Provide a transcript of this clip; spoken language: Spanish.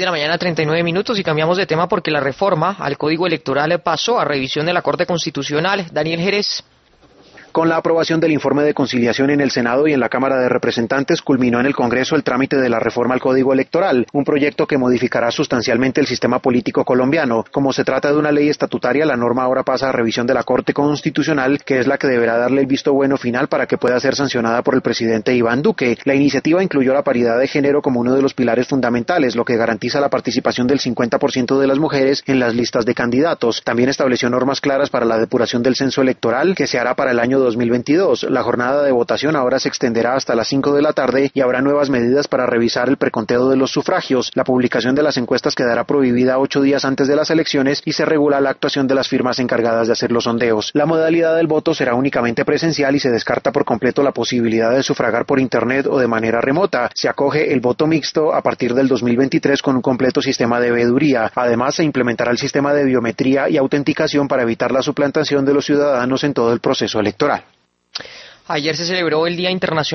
De la mañana, 39 minutos, y cambiamos de tema porque la reforma al Código Electoral pasó a revisión de la Corte Constitucional. Daniel Jerez. Con la aprobación del informe de conciliación en el Senado y en la Cámara de Representantes, culminó en el Congreso el trámite de la reforma al Código Electoral, un proyecto que modificará sustancialmente el sistema político colombiano. Como se trata de una ley estatutaria, la norma ahora pasa a revisión de la Corte Constitucional, que es la que deberá darle el visto bueno final para que pueda ser sancionada por el presidente Iván Duque. La iniciativa incluyó la paridad de género como uno de los pilares fundamentales, lo que garantiza la participación del 50% de las mujeres en las listas de candidatos. También estableció normas claras para la depuración del censo electoral, que se hará para el año 2022. La jornada de votación ahora se extenderá hasta las 5 de la tarde y habrá nuevas medidas para revisar el preconteo de los sufragios. La publicación de las encuestas quedará prohibida 8 días antes de las elecciones y se regula la actuación de las firmas encargadas de hacer los sondeos. La modalidad del voto será únicamente presencial y se descarta por completo la posibilidad de sufragar por internet o de manera remota. Se acoge el voto mixto a partir del 2023 con un completo sistema de veeduría. Además, se implementará el sistema de biometría y autenticación para evitar la suplantación de los ciudadanos en todo el proceso electoral. Ayer se celebró el Día Internacional